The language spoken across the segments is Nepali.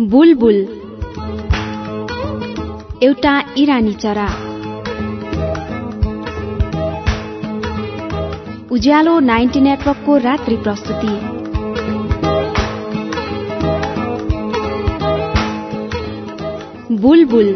बुलबुल एउटा इरानी चरा। उज्यालो 90 नेटवर्कको रात्रि प्रस्तुति। बुलबुल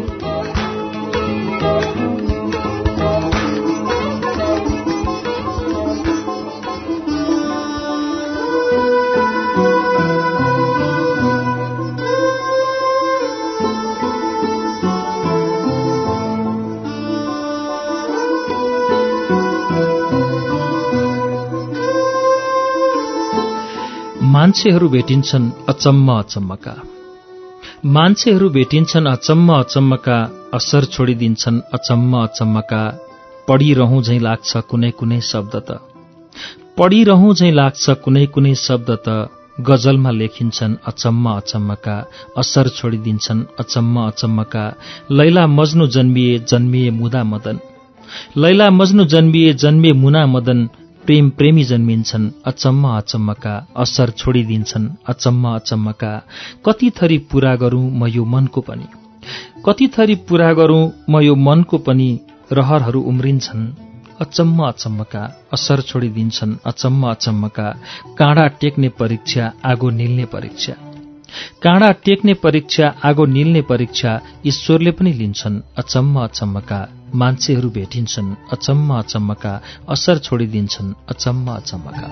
मान्छेहरू भेटिन्छन् अचम्म अचम्मका, मान्छेहरू भेटिन्छन् अचम्म अचम्मका, असर छोडिदिन्छन् अचम्म अचम्मका। पढिरहँ झैं लाग्छ कुनै कुनै शब्द त, पढिरहँ झैं लाग्छ कुनै कुनै शब्द त, गजलमा लेखिन्छन् अचम्म अचम्मका, असर छोडिदिन्छन् अचम्म अचम्मका। लैला मज्नु जन्मिए जन्मिए मुदा मदन, लैला मज्नु जन्मिए जन्मिए मुना मदन। प्रेम प्रेमी जन्मिन्छन् अचम्म अचम्मका, असर छोडिदिन्छन् अचम्म अचम्मका। कति थरी पूरा गरूं म यो मनको पनि, कति थरी पूरा गरूं म यो मनको पनि। रहरहरू उम्रिन्छन् अचम्म अचम्मका, असर छोडिदिन्छन् अचम्म अचम्मका। काँडा टेक्ने परीक्षा आगो निल्ने परीक्षा, काँडा टेक्ने परीक्षा आगो निल्ने परीक्षा। ईश्वरले पनि लिन्छन् अचम्म अचम्मका। मान्छेहरू भेटिन्छन् अचम्म अचम्मका, असर छोडिदिन्छन् अचम्म अचम्मका।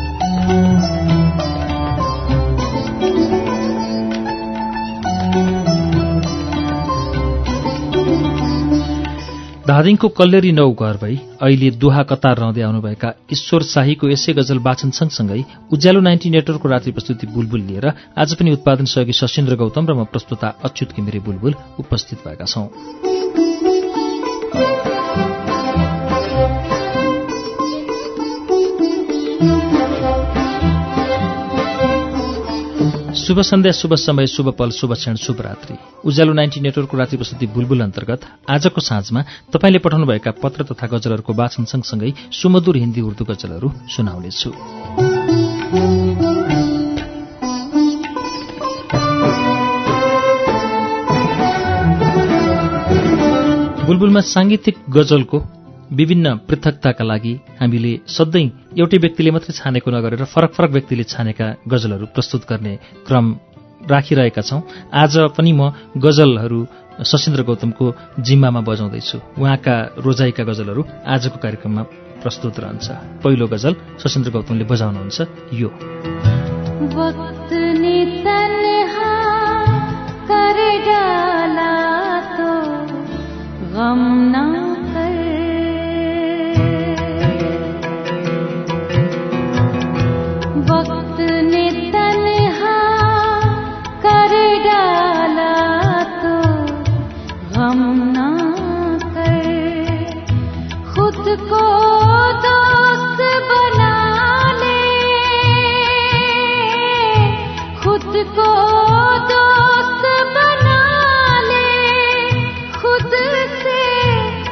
धादिङको कल्लेरी 9 घर भई अहिले दुहा कतार रहँदै आउनुभएका ईश्वर शाहीको यसै गजल वाचन सँगसँगै उज्यालो 90 नेटवर्कको रात्रि प्रस्तुति बुलबुल लिएर आज पनि उत्पादन सहयोगी सशिन्द्र गौतम र म प्रस्तुता अच्युत घिमिरे बुलबुल उपस्थित भएका छौं। शुभ सन्ध्या, शुभ समय, शुभ पल, शुभ क्षण, शुभ रात्रि। उज्यालो 90 नेटवर्कको रात्रि प्रस्तुति बुलबुल अन्तर्गत आजको साँझमा तपाईले पठाउनुभएका पत्र तथा गजलहरूको वाचन सँगसँगै सुमधुर हिन्दी उर्दू गजलहरू सुनाउनेछु। बुलबुलमा सांगीतिक गजलको विभिन्न पृथकताका लागि हामीले सधैँ एउटै व्यक्तिले मात्रै छानेको नगरेर फरक फरक व्यक्तिले छानेका गजलहरू प्रस्तुत गर्ने क्रम राखिरहेका छौं। आज पनि म गजलहरू सशिन्द्र गौतमको जिम्मामा बजाउँदैछु। उहाँका रोजाइका गजलहरू आजको कार्यक्रममा प्रस्तुत रहन्छ। पहिलो गजल सशिन्द्र गौतमले बजाउनुहुन्छ यो। वक्त ने तन्हा कर डाला तो गम ना कर, वक्त ने तन्हा कर डाला तो गम ना कर। खुद को दोस्त बना ले, खुद को दोस्त बना ले, खुद से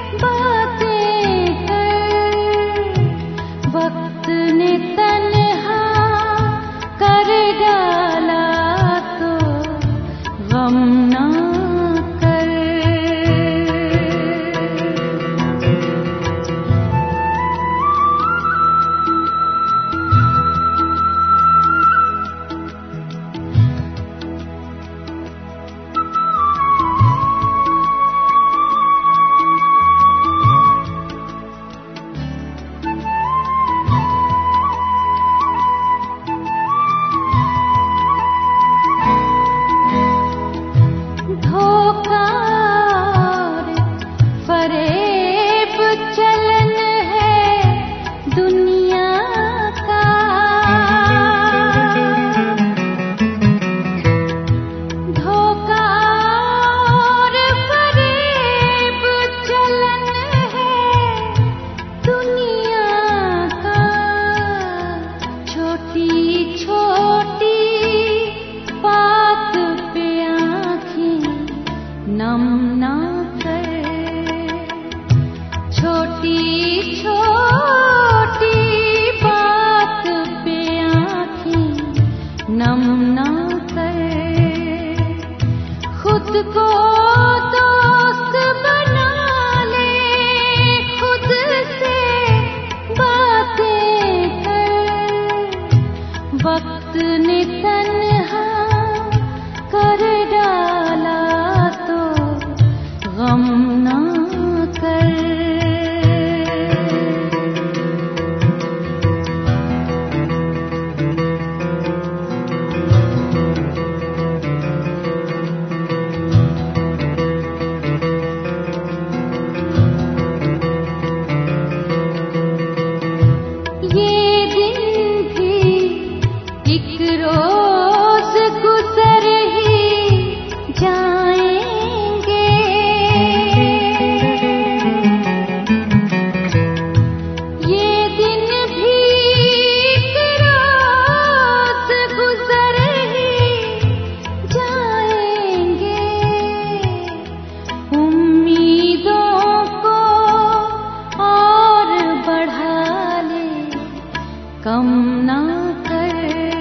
गम ना कर,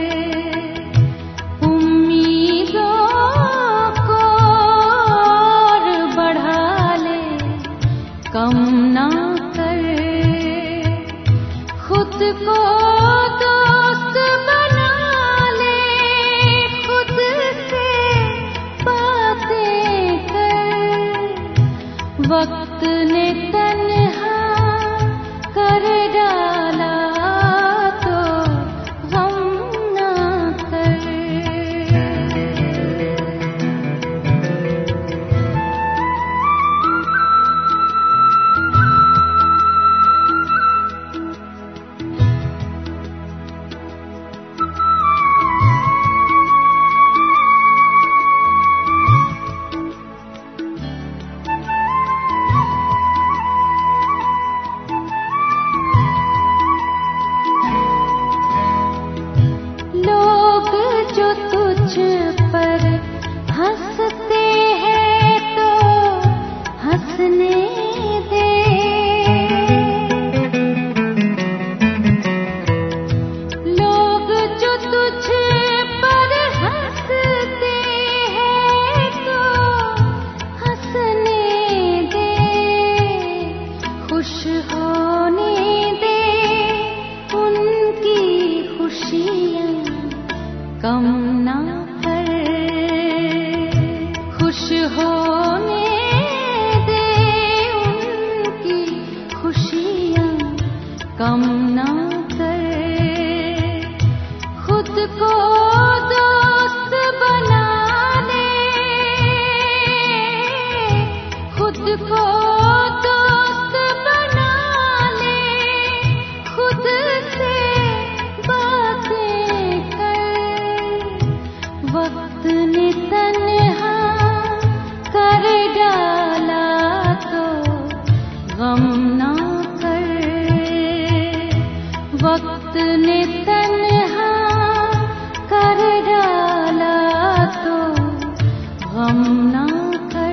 उम्मीदों को और बढ़ा ले, कम ना कर, खुद को दोस्त बना ले, खुद से बातें कर, वक्त ने तन्हा कर डाला तो गम ना कर। पर हंसते हैं तो हंसने दे, लोग जो तुझ पर हंसते हैं तो हंसने दे, खुश होने दे उनकी खुशियाँ कम ना कर, खुश होने दे उनकी खुशियाँ कम ना कर, खुद को दोस्त बना ले, खुद को दोस्त बना ले, खुद से बातें कर, वक्त ने तन्हा कर डाला तो गम ना कर, वक्त ने तन्हा कर डाला तो गम ना कर।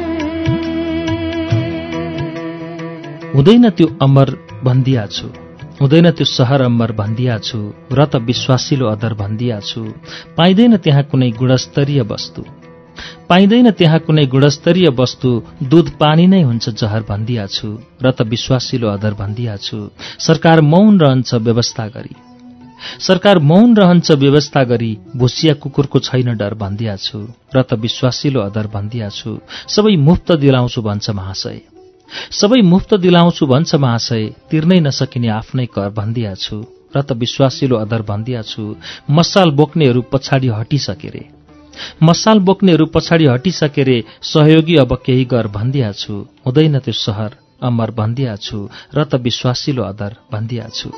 हुँदैन त्यो अमर भन्दिया छु, हुँदैन त्यो सहर अम्बर भन्दिया छु, र त विश्वासिलो अदर भन्दिया छु, पाइँदैन त्यहाँ कुनै गुणस्तरीय वस्तु, पाइँदैन त्यहाँ कुनै गुणस्तरीय वस्तु, दूध पानी नै हुन्छ जहर भन्दिया छु, र त विश्वासिलो अदर भन्दिया छु, सरकार मौन रहन्छ व्यवस्था गरी, सरकार मौन रहन्छ व्यवस्था गरी, भुसिया कुकुरको छैन डर भन्दिया छु, र त विश्वासिलो अदर भन्दिया छु, सबै मुफ्त दिलाउँछु भन्छ महाशय, सबै मुफ्त दिलाउँछु भन्छ महाशय, तिर्नै नसकिने आफ्नै कर भन्दिया छु, र त विश्वासिलो अदर भन्दिया छु, मसाल बोक्नेहरू पछाडि हटिसके रे, मसाल बोक्नेहरू पछाडि हटिसके रे, सहयोगी अब केही गर भन्दिया छु, हुँदैन त्यो सहर अमर भन्दिया छु, र त विश्वासिलो अदर भन्दिया छु।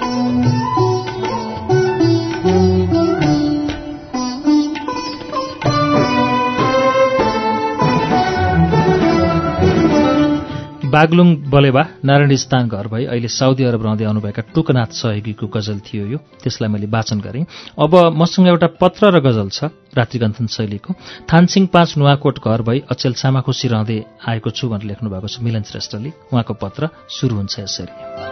बागलुङ बलेबा नारायणस्थान घर भई अहिले साउदी अरब रहँदै आउनुभएका टुकनाथ सहयोगीको गजल थियो यो, त्यसलाई मैले वाचन गरेँ। अब मसँग एउटा पत्र र गजल छ रात्रिगन्थन शैलीको। थानसिंह 5 नुवाकोट घर भई अचेल सामाखुसी रहँदै आएको छु भनेर लेख्नु भएको छ मिलन श्रेष्ठले। उहाँको पत्र सुरु हुन्छ यसरी।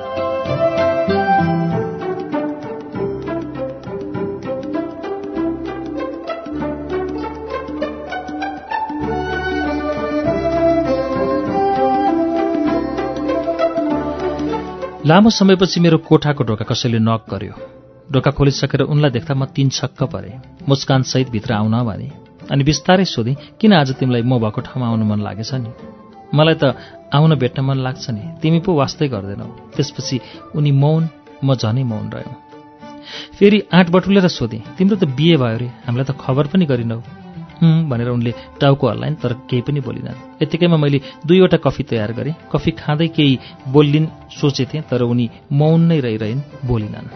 लामो समयपछि मेरो कोठाको ढोका कसैले नक गर्यो। ढोका खोलिसकेर उनलाई देख्दा म 3 छक्क परे। मुस्कान सहित भित्र आउन भने अनि बिस्तारै सोधेँ, किन आज तिमीलाई म भएको ठाउँमा आउनु मन लागेछ नि? मलाई त आउन भेट्न मन लाग्छ नि, तिमी पो वास्तै गर्दैनौ। त्यसपछि उनी मौन, म झनै मौन रह्यौँ। फेरि आँट बटुलेर सोधेँ, तिम्रो त बिहे भयो रे, हामीलाई त खबर पनि गरिनौ। भनेर उनले टाउको हल्लाइन्, तर केही पनि बोलिनन्। यतिकैमा मैले 2वटा कफी तयार गरेँ। कफी खाँदै केही बोल्लिन् सोचेथेँ, तर उनी मौन नै रहिरहन्, बोलिनन्।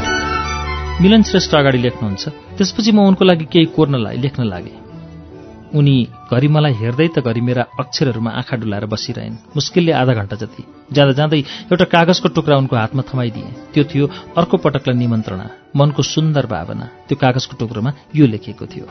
मिलन श्रेष्ठ अगाडि लेख्नुहुन्छ। त्यसपछि म उनको लागि केही कोर्न लेख्न लागेँ। उनी घरि मलाई हेर्दै त घरि मेरा अक्षरहरूमा आँखा डुलाएर बसिरहन्। मुस्किलले आधा घण्टा जति। जाँदा जाँदै एउटा कागजको टुक्रा उनको हातमा थमाइदिए। त्यो थियो अर्को पटकलाई निमन्त्रणा, मनको सुन्दर भावना। त्यो कागजको टुक्रोमा यो लेखिएको थियो: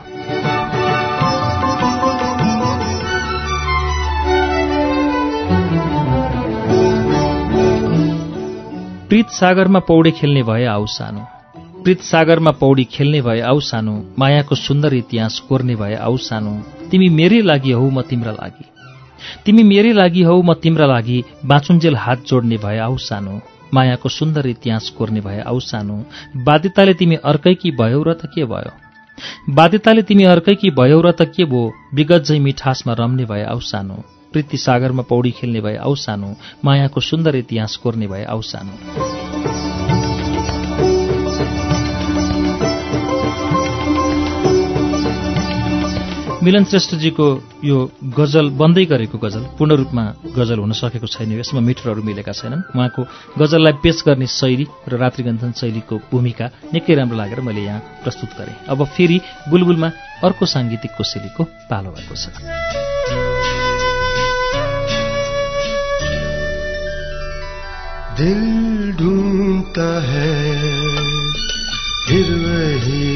प्रीत सागरमा पौडी खेल्ने भए आऊ सानो, प्रीत सागरमा पौडी खेल्ने भए आऊ सानो, मायाको सुन्दर इतिहास कोर्ने भए आऊ सानो, तिमी मेरै लागि हौ म तिम्रा लागि, तिमी मेरै लागि हौ म तिम्रा लागि, बाँचुन्जेल हात जोड्ने भए आऊ सानो, मायाको सुन्दर इतिहास कोर्ने भए आऊ सानो, बाध्यताले तिमी अर्कैकी भयौ र त के भयो, बाध्यताले तिमी अर्कैकी भयौ र त के भयो, विगत झै मिठासमा रम्ने भए आऊ सानो, प्रीति सागरमा पौडी खेल्ने भए आऊ सानो, मायाको सुन्दर इतिहास कोर्ने भए आऊ सानो। मिलन श्रेष्ठजीको यो गजल बन्दै गरेको गजल पूर्ण रूपमा गजल हुन सकेको छैन। यसमा मिटरहरू मिलेका छैनन्। उहाँको गजललाई पेश गर्ने शैली र रात्रिगन्धन शैलीको भूमिका निकै राम्रो लागेर मैले यहाँ प्रस्तुत गरेँ। अब फेरि बुलबुलमा अर्को साङ्गीतिक कोसेलीको पालो भएको छ। दिल ढूंढता है फिर वही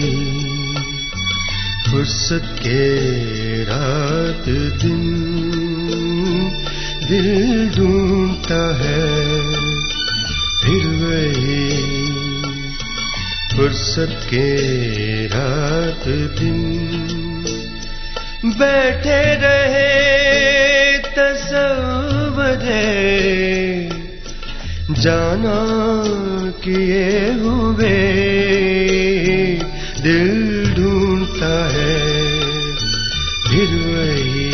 फुर्सत के रात दिन, दिल ढूंढता है फिर वही फुर्सत के रात दिन, बैठे रहे तसव्वुर जाना किए हुए, दिल ढूंढता है फिर वही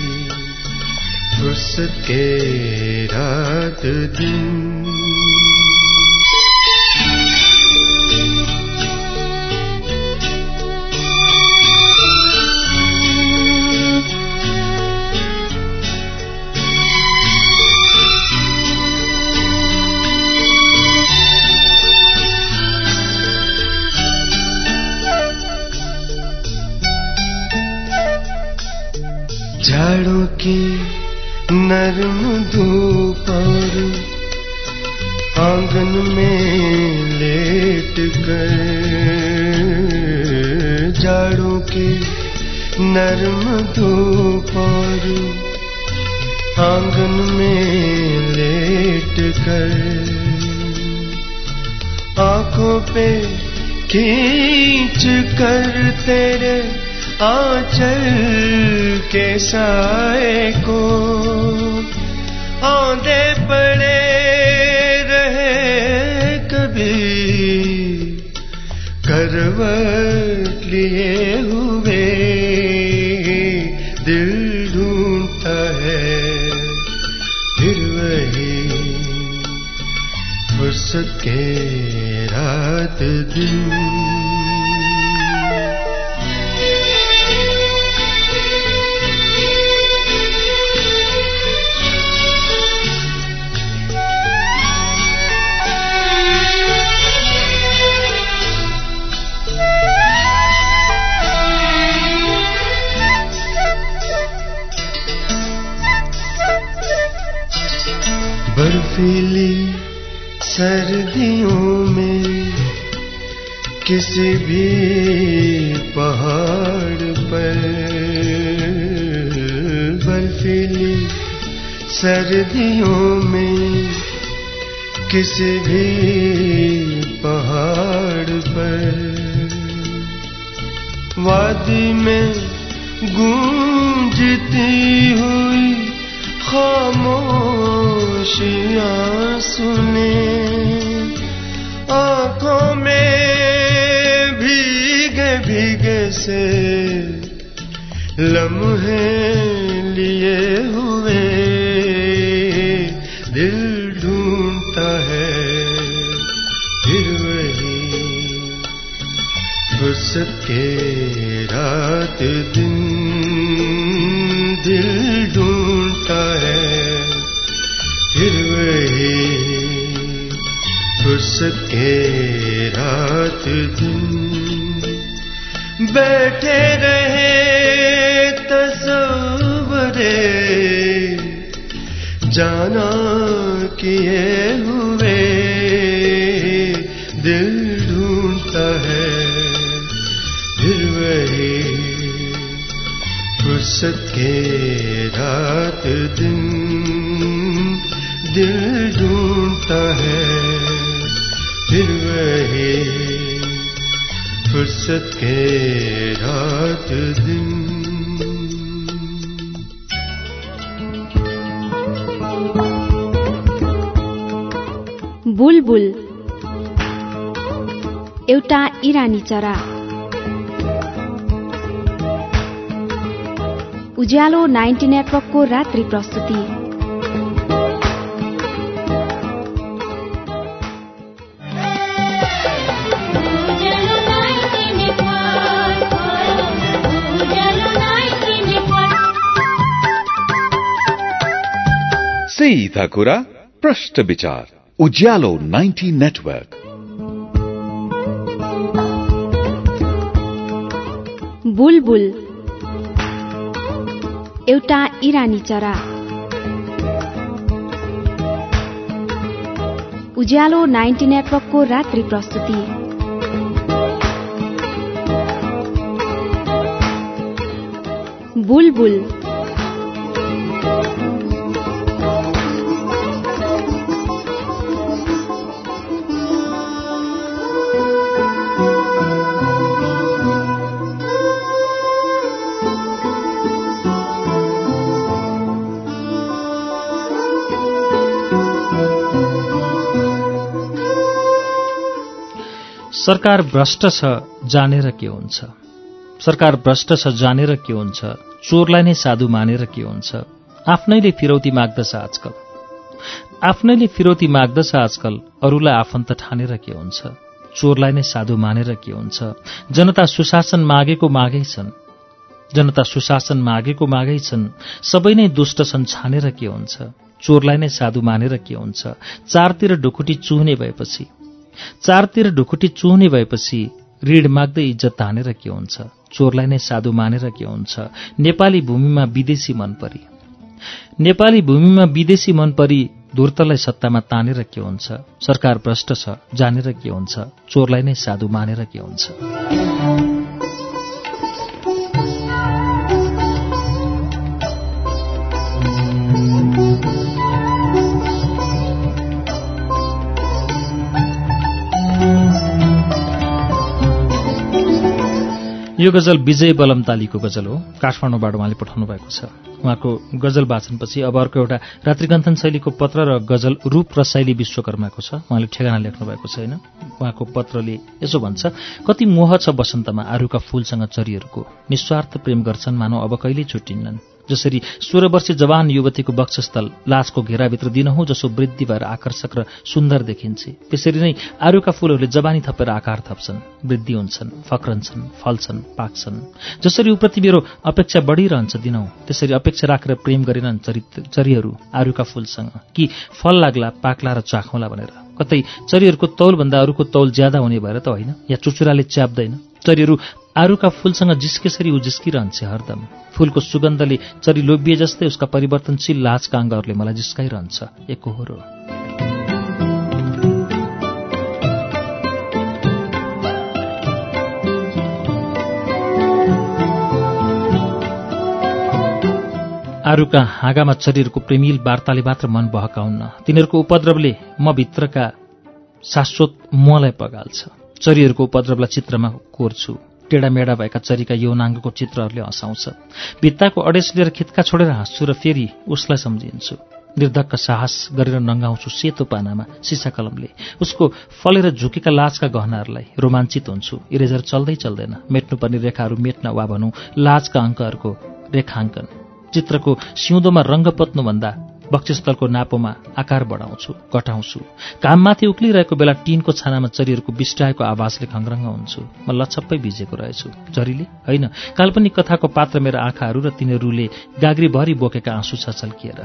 फुर्सत के रात दिन। झाड़ों की नरम धूप और आंगन में लेट कर, झाड़ों की नरम धूप और आंगन में लेट कर, आंखों पे खींच कर तेरे आंचल के साए को औंधे पड़े रहे कभी करवट लिए हुए, दिल ढूंढता है फिर वही फुर्सत के रात दिन। बर्फीली सर्दियों में किसी भी पहाड़ पर, बर्फीली सर्दियों में किसी भी पहाड़ पर, वादी में गूंजती हुई खामोशियां सुने, आंखों में भीगे भीगे से लम्हे लिए हुए, दिल ढूंढता है फिर वही फुर्सत के रात दिन, दिल ढूंढता है फिर वही फुर्सत के रात दिन, बैठे रहे जाना किए हुए दिल ढूंढता है फिर वही फुर्सत के रात दिन दिल ढूंढता है फिर वही फुर्सत के रात दिन बुलबुल एउटा इरानी चरा उज्यालो 90 नेटवर्कको रात्रि प्रस्तुति सीधा कुरा प्रश्न विचार उज्यालो 90 नेटवर्क बुलबुल एउटा इरानी चरा उज्यालो 90 नेटवर्कको रात्रि प्रस्तुति बुलबुल सरकार भ्रष्ट छ जानेर के हुन्छ सरकार भ्रष्ट छ जानेर के हुन्छ चोरलाई नै साधु मानेर के हुन्छ आफ्नैले फिरौती माग्दछ आजकल आफ्नैले फिरौती माग्दछ आजकल अरूलाई आफन्त ठानेर के हुन्छ चोरलाई नै साधु मानेर के हुन्छ जनता सुशासन मागेको मागै छन् जनता सुशासन मागेको मागै छन् सबै नै दुष्ट छन् छानेर के हुन्छ चोरलाई नै साधु मानेर के हुन्छ चारतिर ढुकुटी चुहने भएपछि चारतिर ढुकुटी चुहने भएपछि ऋण माग्दै इज्जत तानेर के हुन्छ चोरलाई नै साधु मानेर के हुन्छ नेपाली भूमिमा विदेशी मनपरी नेपाली भूमिमा विदेशी मनपरी धूर्तलाई सत्तामा तानेर के हुन्छ सरकार भ्रष्ट छ जानेर के हुन्छ चोरलाई नै साधु मानेर के हुन्छ यो गजल विजय बलमतालीको गजल हो काठमाडौँबाट उहाँले पठाउनु भएको छ उहाँको गजल वाचनपछि अब अर्को एउटा रात्रिगन्थन शैलीको पत्र र गजल रूप र शैली विश्वकर्माको छ उहाँले ठेगाना लेख्नु भएको छैन उहाँको पत्रले यसो भन्छ कति मोह छ बसन्तमा आरुका फूलसँग चरीहरूको निस्वार्थ प्रेम गर्छन् मानव अब कहिल्यै छुट्टिन्नन् जसरी 16 वर्षीय जवान युवतीको वक्षस्थल लाजको घेराभित्र दिनहुँ जसो वृद्धि भएर आकर्षक र सुन्दर देखिन्छ त्यसरी नै आरुका फूलहरूले जवानी थपेर आकार थप्छन् वृद्धि हुन्छन् फक्रन्छन् फल्छन् पाक्छन् जसरी उप्रति मेरो अपेक्षा बढिरहन्छ दिनहुँ त्यसरी अपेक्षा राखेर प्रेम गरेनन् चरीहरू आरुका फूलसँग कि फल लाग्ला पाक्ला र चाखौँला भनेर कतै चरीहरूको तौलभन्दा अरूको तौल ज्यादा हुने भएर त होइन या चुचुराले च्याप्दैन चरीहरू आरुका फूलसँग जिस्केसरी उ जिस्किरहन्छ हरदम फूलको सुगन्धले चरी लोभिए जस्तै उसका परिवर्तनशील लाजका अङ्गहरूले मलाई जिस्काइरहन्छ एकहोरो आरुका हाँगामा चरीहरूको प्रेमिल वार्ताले मात्र मन बहकाउन्न तिनीहरूको उपद्रवले म भित्रका शाश्वत मोहलाई पगाल्छ चरीहरूको उपद्रवलाई चित्रमा कोर्छु टेढा मेढा भएका चरीका यौनाङ्गको चित्रहरूले हँसाउँछ भित्ताको अडेस लिएर खित्का छोडेर हाँस्छु र फेरि उसलाई सम्झिन्छु निर्धक्क साहस गरेर नङ्गाउँछु सेतो पानामा सिसा कलमले उसको फलेर झुकेका लाजका गहनाहरूलाई रोमाञ्चित हुन्छु इरेजर चल्दै चल्दैन मेट्नुपर्ने रेखाहरू मेट्न वा भनौँ लाजका अङ्कहरूको रेखाङ्कन चित्रको सिउँदोमा रङ्ग पोत्नुभन्दा वक्षस्थलको नापोमा आकार बढाउँछु घटाउँछु घाममाथि उक्लिरहेको बेला टिनको छानामा चरीहरूको बिस्टाएको आवाजले खङ्ग्रङ्ग हुन्छु म लछप्पै भिजेको रहेछु झरीले होइन काल्पनिक कथाको पात्र मेरा आँखाहरू र तिनीहरूले गाग्रीभरि बोकेका आँसु छ छल्किएर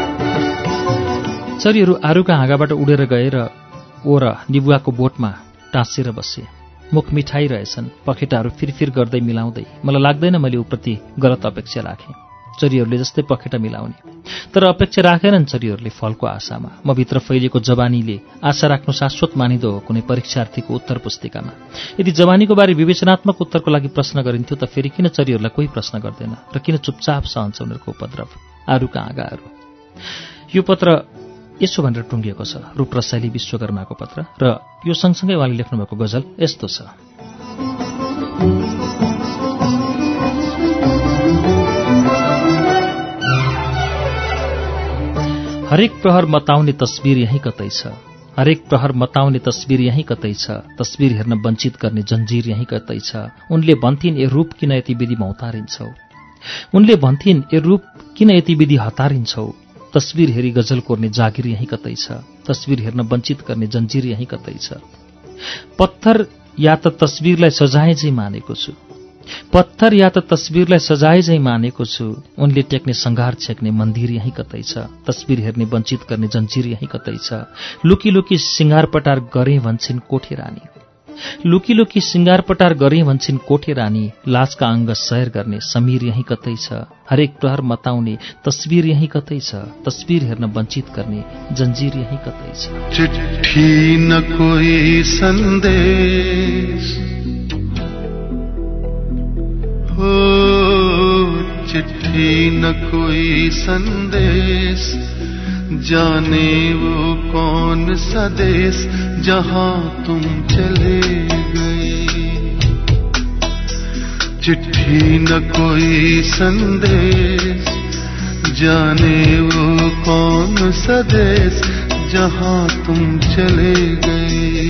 चरीहरू आरुका हाँगाबाट उडेर गएर ओर निबुवाको बोटमा टाँसेर बसे। मुख मिठाई रहेछन्, पखेटाहरू फिरफिर गर्दै मिलाउँदै। मलाई लाग्दैन मैले उप्रति गलत अपेक्षा राखेँ। चरीहरूले जस्तै पखेटा मिलाउने। तर अपेक्षा राखेनन् चरीहरूले फलको आशामा। म भित्र फैलिएको जवानीले आशा राख्नु शाश्वत मानिदो हो कुनै परीक्षार्थीको उत्तर पुस्तिकामा। यदि जवानीको बारे विवेचनात्मक उत्तरको लागि प्रश्न गरिन्थ्यो त फेरि किन चरीहरूलाई कोही प्रश्न गर्दैन र किन चुपचाप सहन्छ उनीहरूको उपद्रव? आरुका आँगाहरू। यो पत्र यसो भनेर टुङ्गिएको छ, रूप रसाइली विश्वकर्माको पत्र, र यो सँगसँगै उहाँले लेख्नुभएको गजल यस्तो छ। हरेक प्रहर मताउने तस्बिर यही कतै छ, हरेक प्रहर मताउने तस्बिर यही कतै छ, तस्बिर हेर्न वञ्चित गर्ने जन्जिर यही कतै छ। उनले भन्थिन् ए रूप किन यति विधि हतारिन्छौ, उनले भन्थिन् ए रूप किन यति विधि हतारिन्छौ, तस्बिर हेरी गजल कोर्ने जागिर यही कतै छ, तस्बिर हेर्न वञ्चित गर्ने जन्जिर यही कतै छ। पत्थर या त तस्बिरलाई सजाए झै मानेको छु, पत्थर या त तस्बिरलाई सजाए झै मानेको छु, उनले टेक्ने संघार छेक्ने मन्दिर यही कतै छ, तस्बिर हेर्ने वञ्चित गर्ने जन्जिर यही कतै छ। लुकी लुकी सिंगारपटार गरे भन्छन् कोठे रानी, लुकी लुकी सिंगारपटार गरे भन्छन् कोठे रानी, लाजका अङ्ग सयर गर्ने समीर यही कतै छ। हरेक प्रहर मताउने तस्बिर यही कतै छ, तस्बिर हेर्न वञ्चित गर्ने जन्जिर यही कतै छ। चिट्ठी न कोई संदेश हो, चिट्ठी न कोई संदेश, जाने वो कौन सा देश जहां तुम चले गए। चिट्ठी न कोई संदेश, जाने वो कौन सा देश जहां तुम चले गए।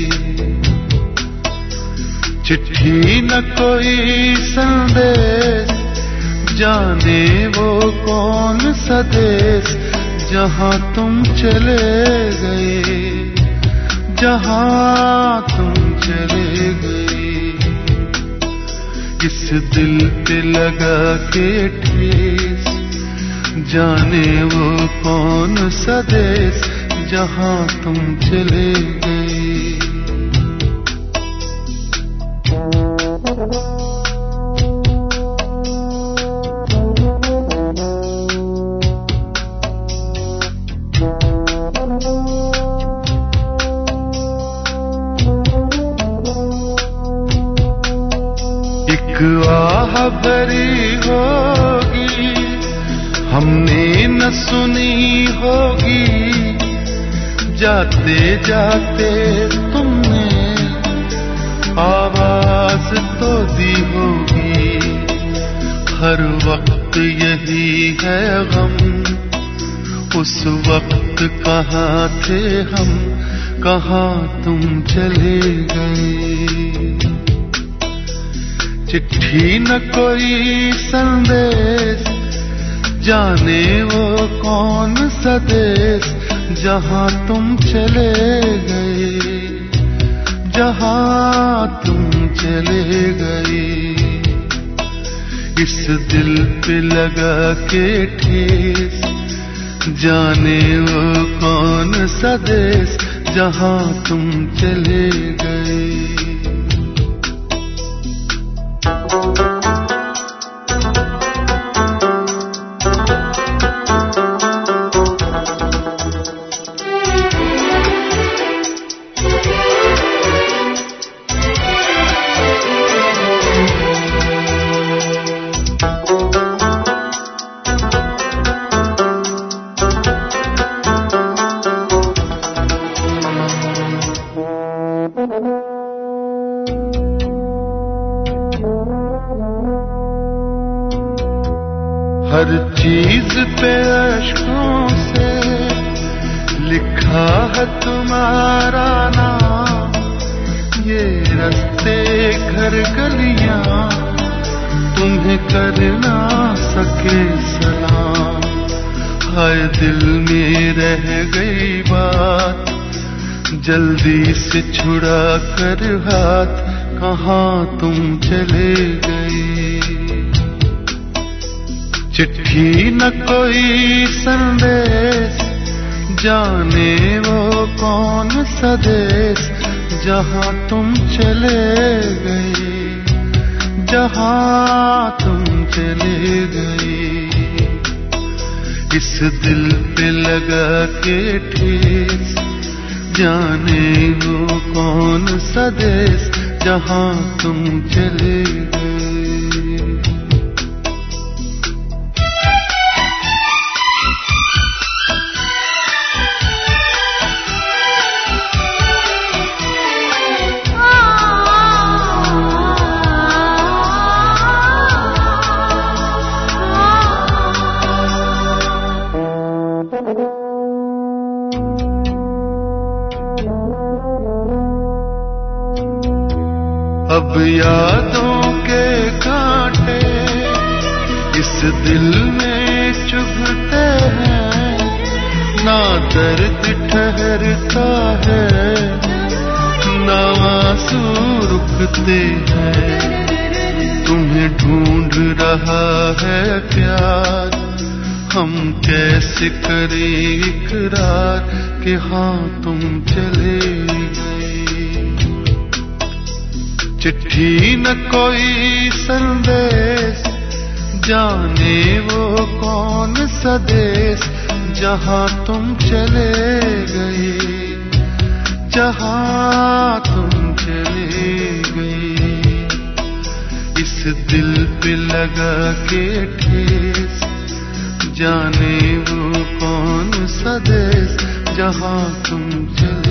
चिट्ठी न कोई संदेश, जाने वो कौन सा देश जहां तुम चले गए, जहां तुम चले गए। इस दिल पे लगा के ठेस, जाने वो कौन सा देश जहां तुम चले गए। आह भरी होगी हमने न सुनी होगी, जाते जाते तुमने आवाज तो दी होगी। हर वक्त यही है गम, उस वक्त कहाँ थे हम, कहाँ तुम चले गए। चिट्ठी न कोई संदेश, जाने वो कौन सा देश जहां तुम चले गए, जहां तुम चले गए। इस दिल पे लगा के ठेस, जाने वो कौन सा देश जहां तुम चले गए। हर चीज पे अश्कों से लिखा है तुम्हारा नाम, ये रास्ते घर गलियां तुम्हें कर ना सके सलाम। हाय दिल में रह गई बात, जल्दी से छुड़ा कर हाथ, कहाँ तुम चले गए। चिट्ठी न कोई संदेश, जाने वो कौन सा देश जहां तुम चले गए, जहां तुम चले गए। इस दिल पे लगा के ठेस, जाने वो कौन सा देश जहां तुम चले गए। अब यादों के कांटे इस दिल में चुभते हैं, ना दर्द ठहरता है, ना आंसू रुकते हैं। तुम्हें ढूंढ रहा है प्यार, हम कैसे करें इकरार कि हाँ तुम चले गए। चिट्ठी न कोई संदेश, जाने वो कौन सा देश जहां तुम चले गए, जहां तुम चले गए। इस दिल पे लगा के ठेस, जाने वो कौन सा देश जहां तुम चले।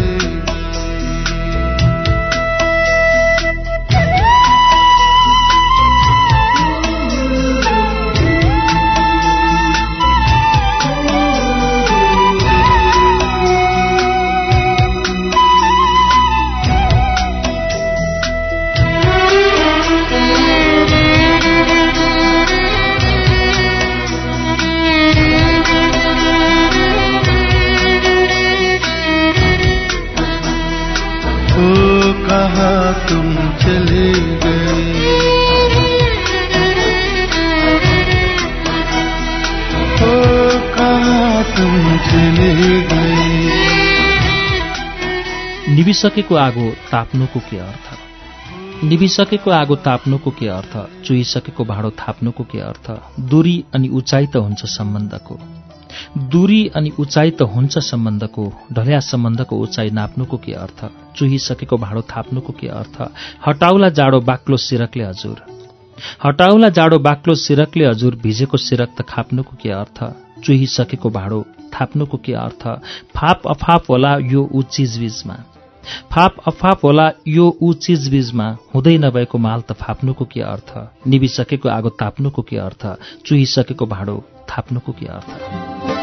तुम चले गए, ओ कहाँ तुम चले गए। निभिसकेको आगो ताप्नुको के अर्थ? निभिसकेको आगो ताप्नुको के अर्थ? चुहिसकेको भाँडो थाप्नुको के अर्थ? दूरी अनि उचाइ त हुन्छ सम्बन्धको, दूरी अनि उचाइ त हुन्छ सम्बन्धको। ढल्या सम्बन्धको उचाइ नाप्नुको के अर्थ? चुहिसकेको भाँडो थाप्नुको के अर्थ? हटाउला जाडो बाक्लो सिरकले हजुर, हटाउला जाडो बाक्लो सिरकले हजुर। भिजेको सिरक त खाप्नुको के अर्थ? चुहिसकेको भाँडो थाप्नुको के अर्थ? फाप अफाप होला यो ऊ चिजबिजमा, फाप अफाप होला यो ऊ चिजबिजमा। हुँदै नभएको माल त फाप्नुको के अर्थ? निभिसकेको आगो ताप्नुको के अर्थ? चुहिसकेको भाँडो थाप्नुको के अर्थ?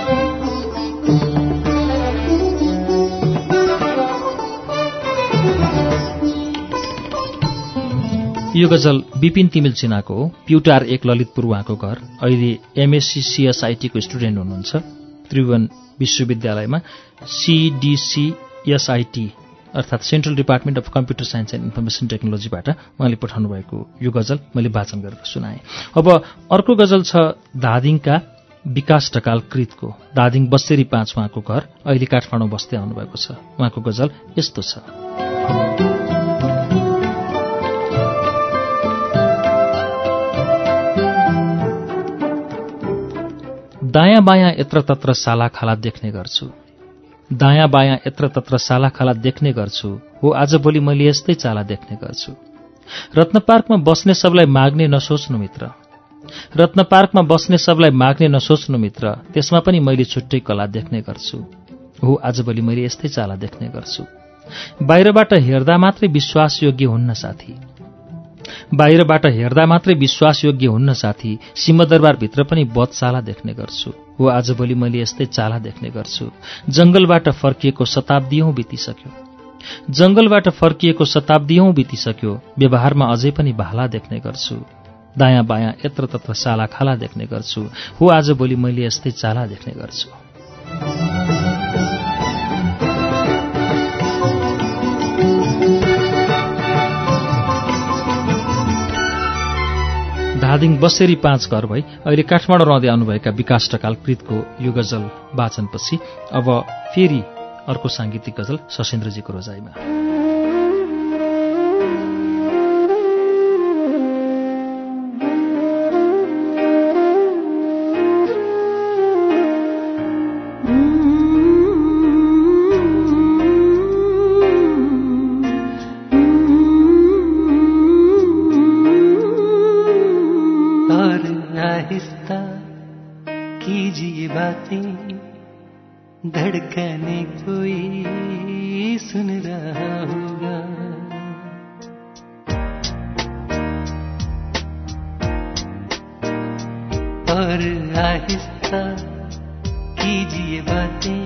यो गजल विपिन तिमिल सिन्हाको हो। प्युटार 1 ललितपुर उहाँको घर। अहिले एमएससी सीएसआईटी को स्टुडेन्ट हुनुहुन्छ त्रिभुवन विश्वविद्यालयमा। सीडीसीएसआईटी अर्थात् central department of computer science and information टेक्नोलोजीबाट उहाँले पठाउनु भएको यो गजल मैले वाचन गरेर सुनाएँ। अब अर्को गजल छ धादिङका विकास ढकाल कृतको। धादिङ बस्सेरी 5 उहाँको घर। अहिले काठमाडौँ बस्दै आउनुभएको छ। उहाँको गजल यस्तो छ। दायाँ बायाँ यत्र तत्र साला खाला देख्ने गर्छु, दायाँ बायाँ यत्र तत्र साला खाला देख्ने गर्छु। हो आजभोलि मैले यस्तै चाला देख्ने गर्छु। रत्न पार्कमा बस्ने सबलाई माग्ने नसोच्नु मित्र, रत्न पार्कमा बस्ने सबलाई माग्ने नसोच्नु मित्र। त्यसमा पनि मैले छुट्टै कला देख्ने गर्छु। हो आजभोलि मैले यस्तै चाला देख्ने गर्छु। बाहिरबाट हेर्दा मात्रै विश्वासयोग्य हुन्न साथी, बाहिरबाट हेर्दा मात्रै विश्वासयोग्य हुन्न साथी। सिंहदरबारभित्र पनि बदचाला देख्ने गर्छु। हो आजभोलि मैले यस्तै चाला देख्ने गर्छु। जंगलबाट फर्किएको शताब्दीऔं बितिसक्यो, जंगलबाट फर्किएको शताब्दीऔं बितिसक्यो। व्यवहारमा अझै पनि भाला देख्ने गर्छु। दायाँ बायाँ यत्र तत्र साला खाला देख्ने गर्छु। हो आजभोलि मैले यस्तै चाला देख्ने गर्छु। धादिङ बस्सेरी 5 घर भई अहिले काठमाडौँ रहँदै आउनुभएका विकास ढकाल कृतको यो गजल वाचनपछि अब फेरि अर्को सांगीतिक गजल सशेन्द्रजीको रोजाइमा। धड़कने कोई सुन रहा होगा। और आहिस्ता कीजिए बातें,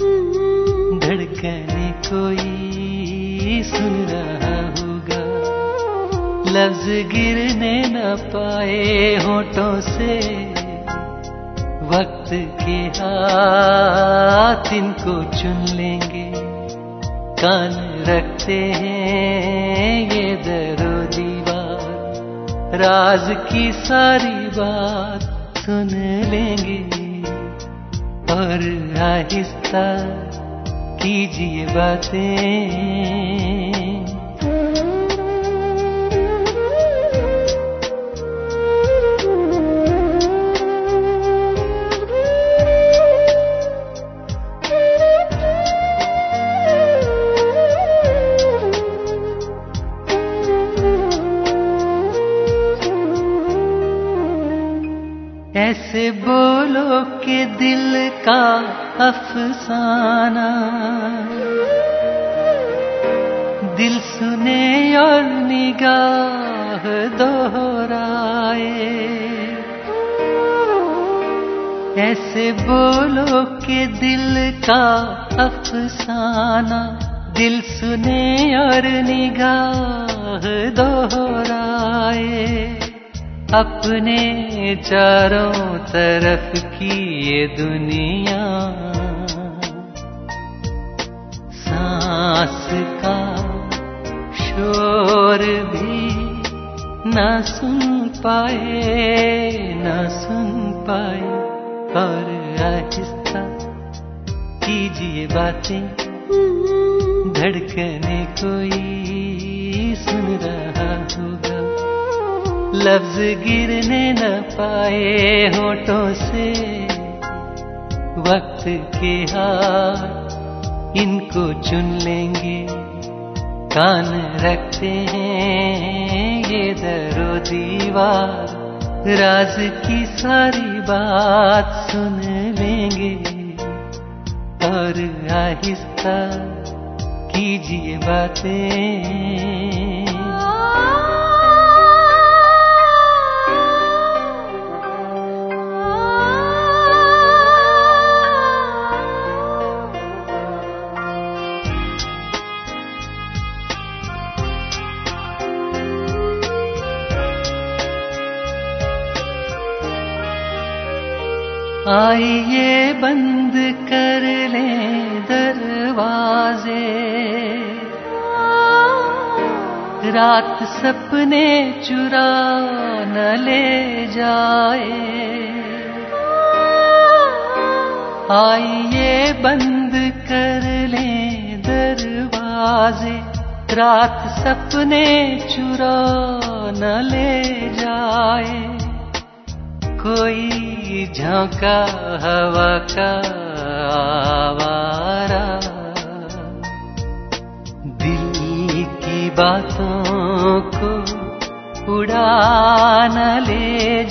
धड़कने कोई सुन रहा होगा। लफ्ज गिरने न पाए होठों से, वक्त के हाथ इनको चुन लेंगे। कान रखते हैं ये दरो दीवार, राज की सारी बात सुन लेंगे। और आहिस्ता कीजिए बातें, ऐसे बोलो कि दिल का अफसाना दिल सुने और निगाह दोहराए। ऐसे बोलो कि दिल का अफसाना दिल सुने और निगाह दोहराए। अपने चारों तरफ की ये दुनिया सांस का शोर भी न सुन पाए। और आहिस्ता कीजिए बातें, धड़कने कोई सुन रहा होगा। लफ्ज गिरने न पाए होठों से, वक्त के हाथ इनको चुन लेंगे। कान रखते हैं ये दरो दीवार, राज की सारी बात सुन लेंगे। और आहिस्ता कीजिए बातें, आइए बंद कर लें दरवाजे, रात सपने चुरा न ले जाए। आइए बंद कर लें दरवाजे, रात सपने चुरा न ले जाए। कोई झोंका हवा का आवारा दिल की बातों को उड़ा न ले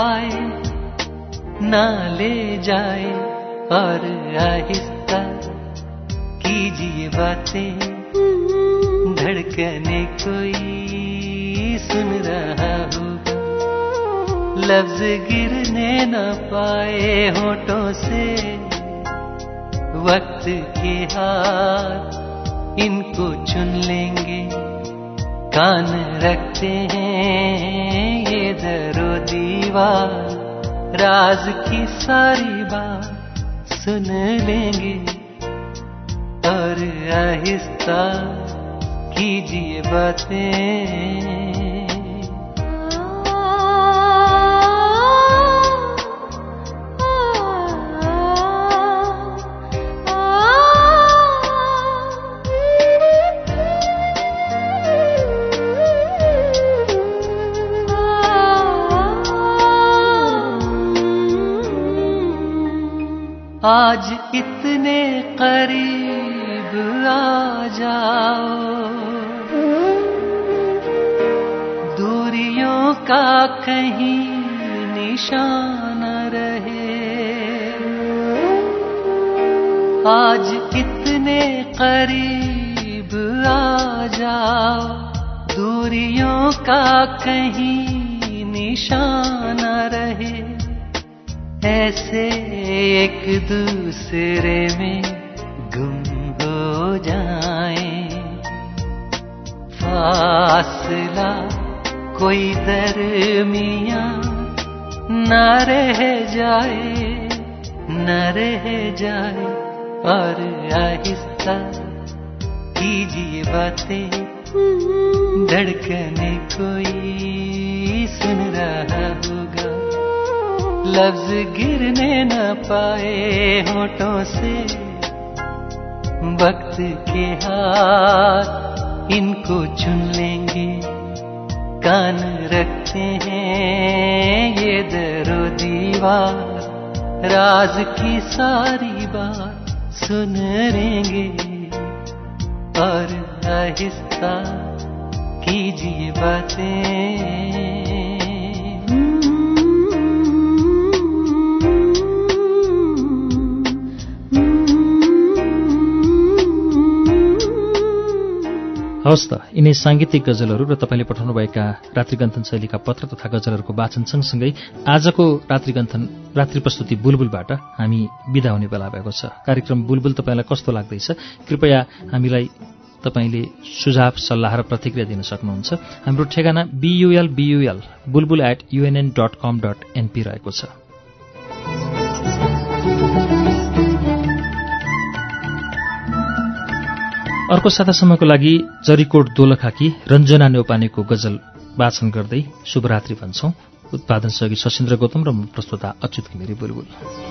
जाए। और आहिस्ता कीजिए बातें, धड़कने कोई सुन रहा होगा। लफ्ज गिरने न पाए होठों से, वक्त के हाथ इनको चुन लेंगे। कान रखते हैं ये दरो दीवार, राज की सारी बात सुन लेंगे। और आहिस्ता कीजिए बातें, आज इतने करीब आ जाओ, दूरियों का कहीं निशान रहे। आज इतने करीब आ जाओ, दूरियों का कहीं निशान न रहे, ऐसे एक दूसरे में गुम हो जाएं। फासला कोई दरमियां न रह जाए, न रह जाए। और आहिस्ता कीजिए बातें, धड़कने कोई सुन रहा होगा, लफ्ज गिरने न पाए होठों से। वक्त के हाथ इनको चुन लेंगे, कान रखते हैं ये दरो दीवार, राज की सारी बात सुन लेंगे। और आहिस्ता कीजिए बातें। हवस् त, यिनै साङ्गीतिक गजलहरू र तपाईँले पठाउनुभएका रात्रिगन्थन शैलीका पत्र तथा गजलहरूको वाचन सँगसँगै आजको रात्रि प्रस्तुति बुलबुलबाट हामी बिदा हुने बेला भएको छ। कार्यक्रम बुलबुल तपाईँलाई कस्तो लाग्दैछ? कृपया हामीलाई तपाईँले सुझाव, सल्लाह र प्रतिक्रिया दिन सक्नुहुन्छ। हाम्रो ठेगाना bulbul@unn.com.np रहेको छ। अर्को सातासम्मको लागि जरीकोट दोलखाकी रञ्जना न्यौपानेको गजल वाचन गर्दै शुभरात्रि भन्छौं। उत्पादन सहयोगी सशिन्द्र गौतम र प्रस्तुता अच्युत घिमिरे बुलबुल।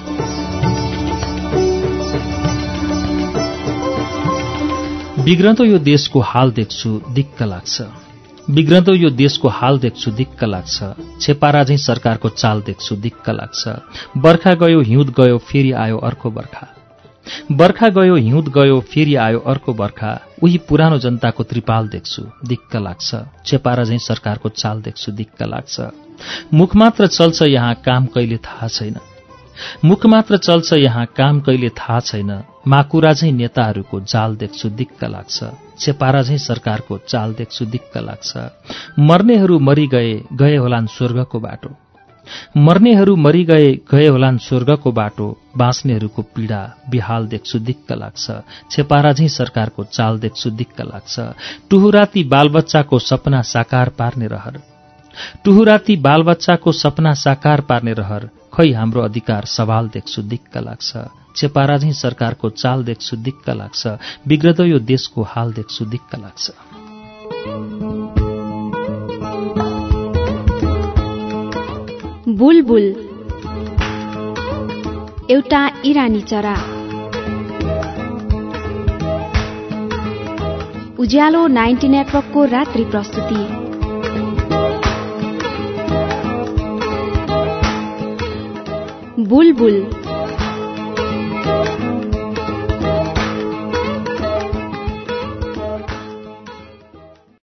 बिग्रँदो यो देशको हाल देख्छु दिक्क लाग्छ, बिग्रँदो यो देशको हाल देख्छु दिक्क लाग्छ, छेपारा झैं सरकारको चाल देख्छु दिक्क लाग्छ। बर्खा गयो हिउँद गयो फेरि आयो अर्को बर्खा, बर्खा गयो हिउँद गयो फेरि आयो अर्को बर्खा, उही पुरानो जनताको त्रिपाल देख्छु दिक्क लाग्छ, छेपारा झैं सरकारको चाल देख्छु दिक्क लाग्छ। मुख मात्र चल्छ यहाँ काम कहिले थाहा छैन, मुख मात्र चल्छ यहाँ काम कहिले थाहा छैन, माकुरा झैं नेताहरूको जाल देख्छु दिक्क लाग्छ, छेपारा झैं सरकारको चाल देख्छु दिक्क लाग्छ। मर्नेहरू मरि गए गए होलान् स्वर्गको बाटो, मर्नेहरू मरि गए गए होलान् स्वर्गको बाटो, बाँच्नेहरूको पीडा बिहाल देख्छु दिक्क लाग्छ, छेपारा झैं सरकारको चाल देख्छु दिक्क लाग्छ। टुहुराती बालबच्चाको सपना साकार पार्ने रहर, टुहुराती बालबच्चाको सपना साकार पार्ने रहर, खै हाम्रो अधिकार सवाल देख्छु दिक्क लाग्छ, छेपारा झैं सरकारको चाल देख्छु दिक्क लाग्छ, बिग्रदो यो देशको हाल देख्छु दिक्क लाग्छ। बुलबुल एउटा इरानी चरा। उज्यालो 90 नेटवर्कको रात्रि प्रस्तुति। बुलबुल